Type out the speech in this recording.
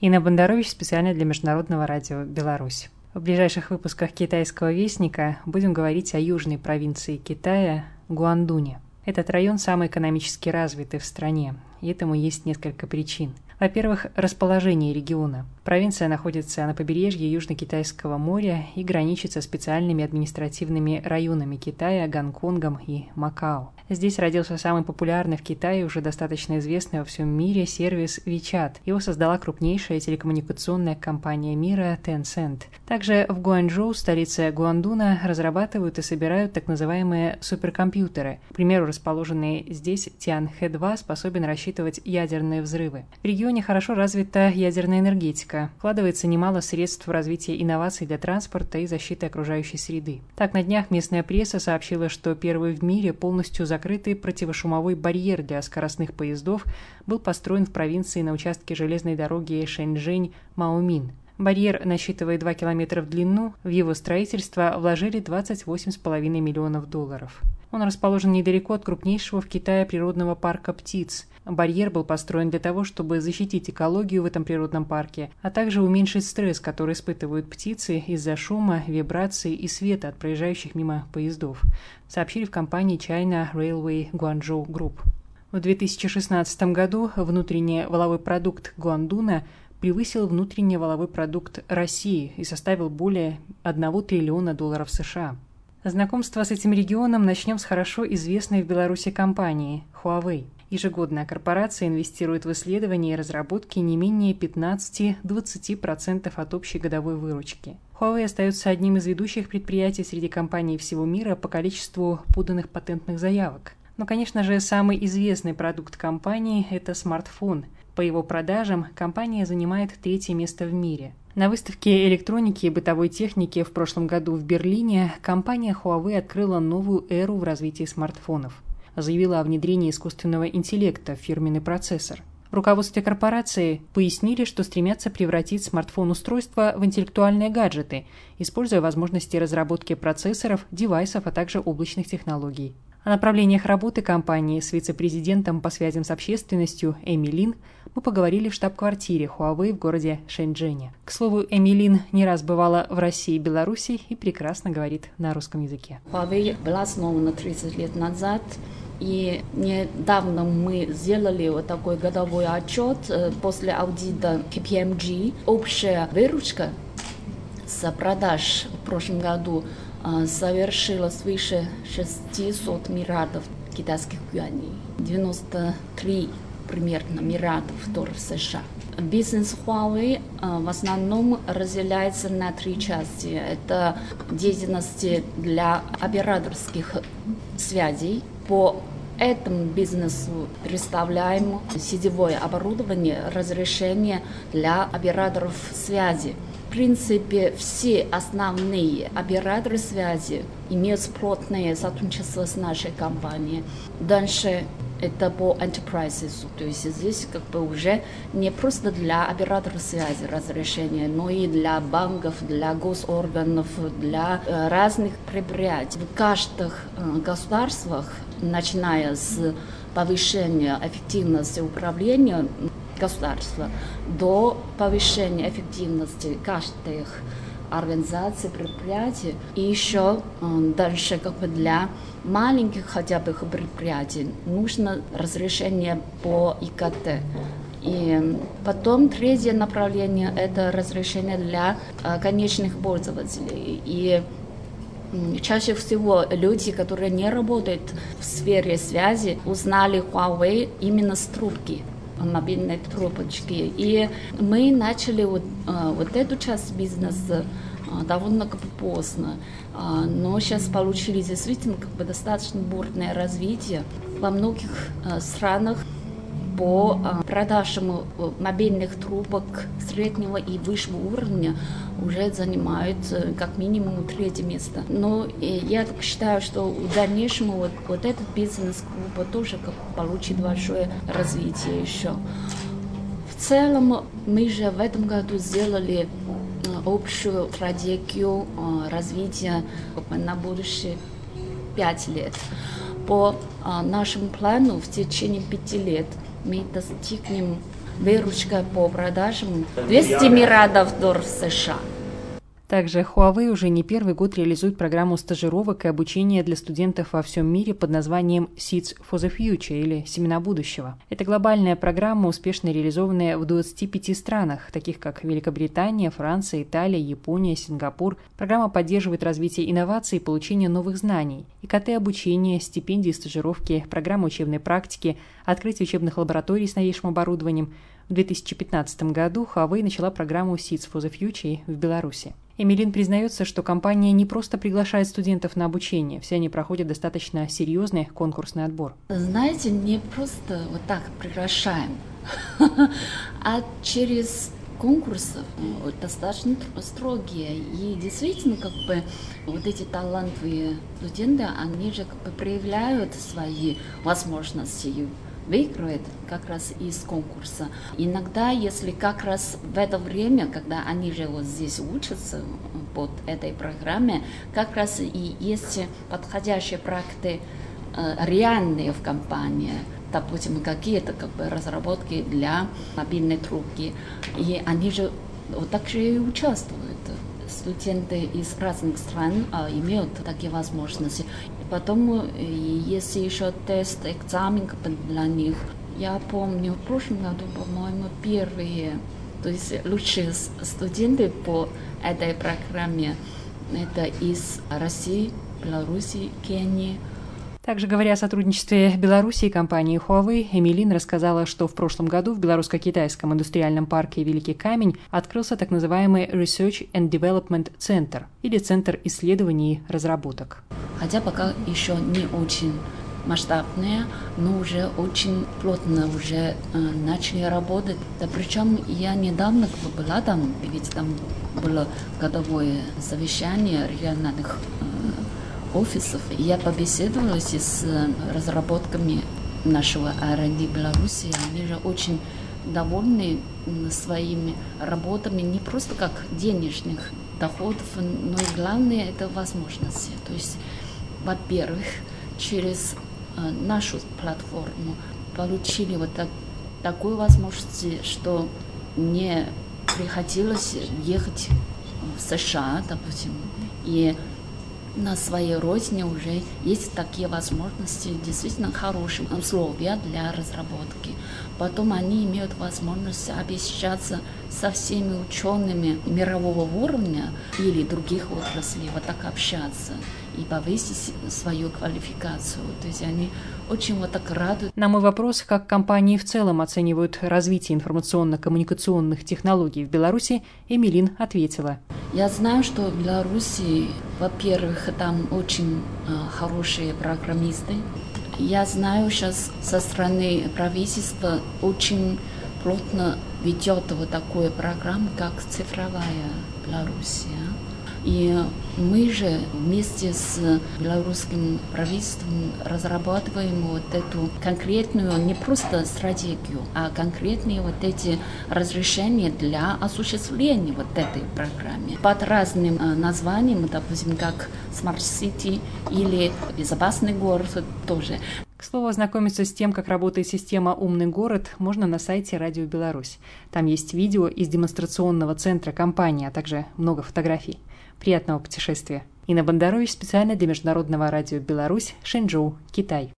Инна Бондарович специально для Международного радио «Беларусь». В ближайших выпусках «Китайского вестника» будем говорить о южной провинции Китая – Гуандуне. Этот район самый экономически развитый в стране, и этому есть несколько причин. Во-первых, расположение региона. Провинция находится на побережье Южно-Китайского моря и граничит со специальными административными районами Китая, Гонконгом и Макао. Здесь родился самый популярный в Китае, уже достаточно известный во всем мире сервис WeChat. Его создала крупнейшая телекоммуникационная компания мира Tencent. Также в Гуанчжоу, столице Гуандуна, разрабатывают и собирают так называемые суперкомпьютеры. К примеру, расположенный здесь Тяньхэ-2 способен рассчитывать ядерные взрывы. В регионе хорошо развита ядерная энергетика. Вкладывается немало средств в развитие инноваций для транспорта и защиты окружающей среды. Так, на днях местная пресса сообщила, что первый в мире полностью закрытый противошумовой барьер для скоростных поездов был построен в провинции на участке железной дороги Шэньчжэнь-Маомин. Барьер насчитывает 2 километра в длину, в его строительство вложили $28,5 миллионов. Он расположен недалеко от крупнейшего в Китае природного парка птиц. Барьер был построен для того, чтобы защитить экологию в этом природном парке, а также уменьшить стресс, который испытывают птицы из-за шума, вибраций и света от проезжающих мимо поездов, сообщили в компании China Railway Guangzhou Group. В 2016 году внутренний валовой продукт Гуандуна превысил внутренний валовой продукт России и составил более $1 триллиона США. Знакомство с этим регионом начнем с хорошо известной в Беларуси компании Huawei. Ежегодно корпорация инвестирует в исследования и разработки не менее 15-20% от общей годовой выручки. Huawei остается одним из ведущих предприятий среди компаний всего мира по количеству поданных патентных заявок. Но, конечно же, самый известный продукт компании – это смартфон. По его продажам компания занимает 3-е место в мире. На выставке электроники и бытовой техники в прошлом году в Берлине компания Huawei открыла новую эру в развитии смартфонов. Заявила о внедрении искусственного интеллекта в фирменный процессор. В руководстве корпорации пояснили, что стремятся превратить смартфон-устройства в интеллектуальные гаджеты, используя возможности разработки процессоров, девайсов, а также облачных технологий. О направлениях работы компании с вице-президентом по связям с общественностью Эми Лин мы поговорили в штаб-квартире Huawei в городе Шэньчжэне. К слову, Эми Лин не раз бывала в России и Беларуси и прекрасно говорит на русском языке. Huawei была основана 30 лет назад. И недавно мы сделали вот такой годовой отчет после аудита KPMG. Общая выручка с продаж в прошлом году совершила свыше 600 миллиардов китайских юаней, 93 примерно миллиардов долларов США. Бизнес Huawei в основном разделяется на 3 части. Это деятельность для операторских связей. По этому бизнесу представляем сетевое оборудование, разрешение для операторов связи. В принципе, все основные операторы связи имеют плотное сотрудничество с нашей компанией. Дальше это по enterprises, то есть здесь уже не просто для операторов связи разрешение, но и для банков, для госорганов, для разных предприятий. В каждых государствах, начиная с повышения эффективности управления государства до повышения эффективности каждых организаций, предприятий. И еще дальше для маленьких хотя бы предприятий нужно разрешение по ИКТ. И потом 3-е направление – это разрешение для конечных пользователей. И чаще всего люди, которые не работают в сфере связи, узнали Huawei именно с трубки, мобильной трубочки. И мы начали вот эту часть бизнеса довольно поздно. Но сейчас получили действительно достаточно бурное развитие. Во многих странах по продажам мобильных трубок среднего и высшего уровня уже занимают как минимум 3-е место. Но я так считаю, что в дальнейшем вот этот бизнес-группа тоже получит большое развитие еще. В целом мы же в этом году сделали общую стратегию развития на будущие 5 лет. По нашему плану в течение 5 лет мы достигнем выручка по продажам 200 миллиардов долларов США. Также Huawei уже не первый год реализует программу стажировок и обучения для студентов во всем мире под названием Seeds for the Future или «Семена будущего». Это глобальная программа, успешно реализованная в 25 странах, таких как Великобритания, Франция, Италия, Япония, Сингапур. Программа поддерживает развитие инноваций и получение новых знаний, ИКТ-обучение, стипендии, стажировки, программы учебной практики, открытие учебных лабораторий с новейшим оборудованием. В 2015 году Huawei начала программу Seeds for the Future в Беларуси. Эмилин признается, что компания не просто приглашает студентов на обучение, все они проходят достаточно серьезный конкурсный отбор. Знаете, не просто вот так приглашаем, а через конкурсы достаточно строгие. И действительно, вот эти талантливые студенты, они же проявляют свои возможности, выигрывает как раз из конкурса. Иногда, если как раз в это время, когда они же вот здесь учатся под этой программе, как раз и есть подходящие проекты реальные в компании, допустим, какие-то разработки для мобильной трубки, и они же вот так же и участвуют. Студенты из разных стран имеют такие возможности. Потом есть еще тест, экзамен для них. Я помню, в прошлом году, по-моему, первые, то есть лучшие студенты по этой программе, это из России, Беларуси, Кении. Также, говоря о сотрудничестве Беларуси и компании Huawei, Эмилин рассказала, что в прошлом году в белорусско-китайском индустриальном парке «Великий камень» открылся так называемый Research and Development Center, или Центр исследований и разработок. Хотя пока еще не очень масштабные, но уже очень плотно уже начали работать. Да, причем я недавно была там, ведь там было годовое совещание региональных офисов. Я побеседовала с разработками нашего R&D Беларуси. Они же очень довольны своими работами, не просто как денежных доходов, но и главное это возможности. То есть, во-первых, через нашу платформу получили вот такую возможность, что не приходилось ехать в США, допустим, и на своей родине уже есть такие возможности, действительно хорошие условия для разработки. Потом они имеют возможность объезжаться со всеми учеными мирового уровня или других отраслей, вот так общаться и повысить свою квалификацию. То есть они очень вот так радуют. На мой вопрос, как компании в целом оценивают развитие информационно-коммуникационных технологий в Беларуси, Эмилин ответила. Я знаю, что в Беларуси, во-первых, там очень хорошие программисты. Я знаю, сейчас со стороны правительства очень плотно ведет вот такую программу, как «Цифровая Белоруссия». И мы же вместе с белорусским правительством разрабатываем вот эту конкретную, не просто стратегию, а конкретные вот эти разрешения для осуществления вот этой программы. Под разным названием, допустим, как Smart City или Безопасный город тоже. К слову, ознакомиться с тем, как работает система «Умный город», можно на сайте Радио Беларусь. Там есть видео из демонстрационного центра компании, а также много фотографий. Приятного путешествия. Инна Бондарович специально для Международного радио Беларусь, Шэньчжоу, Китай.